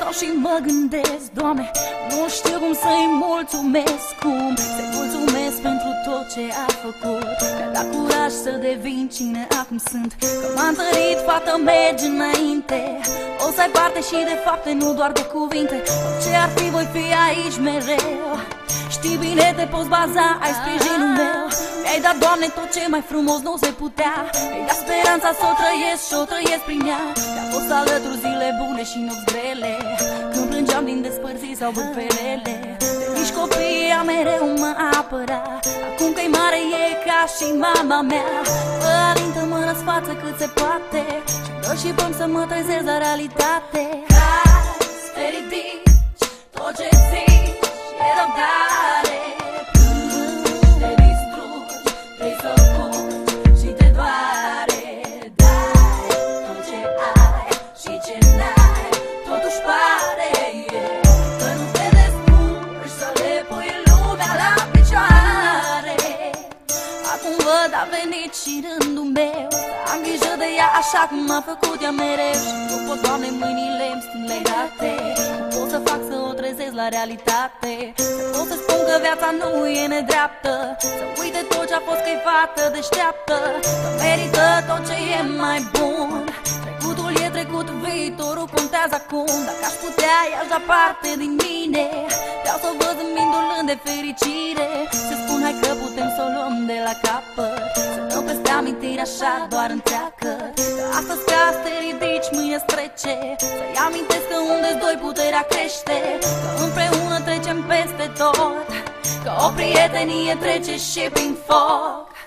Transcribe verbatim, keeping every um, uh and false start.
stau și mă gândesc, Doamne, nu știu cum să-i mulțumesc, cum să-i mulțumesc pentru tot ce a făcut. Mi-a dat curaj să devin cine acum sunt, că m-a întărit, fată, mergi înainte. O să ai parte și de fapte, nu doar de cuvinte. Orice ar fi, voi fi aici mereu. Știi bine, te poți baza, ai sprijinul meu. Mi-ai dat, Doamne, tot ce mai frumos nu se putea. Mi-ai dat speranța să o trăiesc și o trăiesc prin ea. Mi-a fost alături zile bune și nopți grele, când plângeam din despărțiri sau bătperele. De mici copiii ea mereu mă apăra. Acum că-i mare e ca și mama mea. Fă alintă-mă, răsfață cât se poate și dă și băm să mă trezesc la realitate. Cazi, te ridici, tot ce zici e răbdare. Te distrugi, vrei să fugi și te doare. Dai tot ce ai și ce n-ai, totuși pare că nu te descurci să le pui lumea la picioare. Acum văd, a venit și rândul meu să am grijă de ea așa cum m-a făcut ea mereu. Și nu pot, Doamne, mâinile-mi sunt legate, nu pot să fac să o trezesc la realitate. Să pot să spun că viața nu e nedreaptă, să uite tot ce-a fost, că-i fată deșteaptă, că merită tot ce e mai bun. Trecutul e trecut, viitorul contează acum. Dacă aș putea, i-aș da parte din mine. Vreau să văd zâmbindu-l de fericire, să spun hai că putem să o luăm de la capăt, să dăm peste amintiri așa doar întreacă. Că astăzi ca să te ridici, mâine trece, să-i amintesc că unde-s doi puterea crește, că împreună trecem peste tot, că o prietenie trece și prin foc.